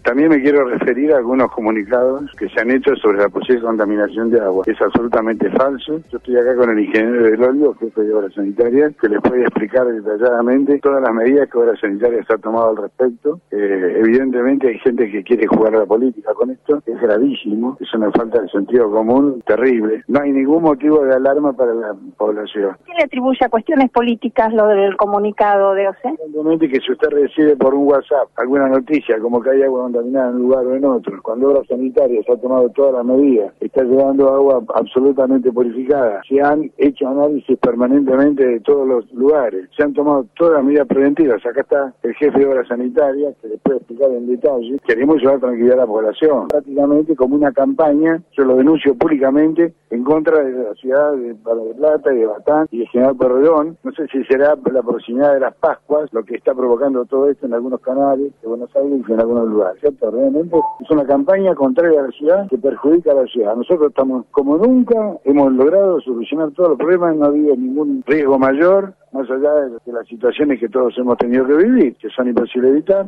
También me quiero referir a algunos comunicados que se han hecho sobre la posible contaminación de agua. Es absolutamente falso. Yo estoy acá con el ingeniero del Olio, jefe de Obras Sanitarias, que les puede explicar detalladamente todas las medidas que Obras Sanitarias ha tomado al respecto. Evidentemente hay gente que quiere jugar a la política con esto. Es gravísimo. Es una falta de sentido común terrible. No hay ningún motivo de alarma para la población. ¿Qué le atribuye a cuestiones políticas lo del comunicado de OCE? Evidentemente que si usted recibe por un WhatsApp alguna noticia, como que hay agua contaminada en un lugar o en otro, cuando Obras Sanitarias ha tomado todas las medidas, está llegando agua absolutamente purificada, se han hecho análisis permanentemente de todos los lugares, se han tomado todas las medidas preventivas. Acá está el jefe de Obras Sanitarias, que les puede explicar en detalle. Queremos llevar tranquilidad a la población, prácticamente como una campaña. Yo lo denuncio públicamente en contra de la ciudad de Mar del Plata y de Batán y de General Pueyrredón. No sé si será la proximidad de las Pascuas lo que está provocando todo esto en algunos canales de Buenos Aires y en algunos lugares, ¿cierto? Realmente es una campaña contraria a la ciudad que perjudica a la ciudad. Nosotros estamos, como nunca, hemos logrado solucionar todos los problemas, no ha habido ningún riesgo mayor, más allá de las situaciones que todos hemos tenido que vivir, que son imposibles de evitar.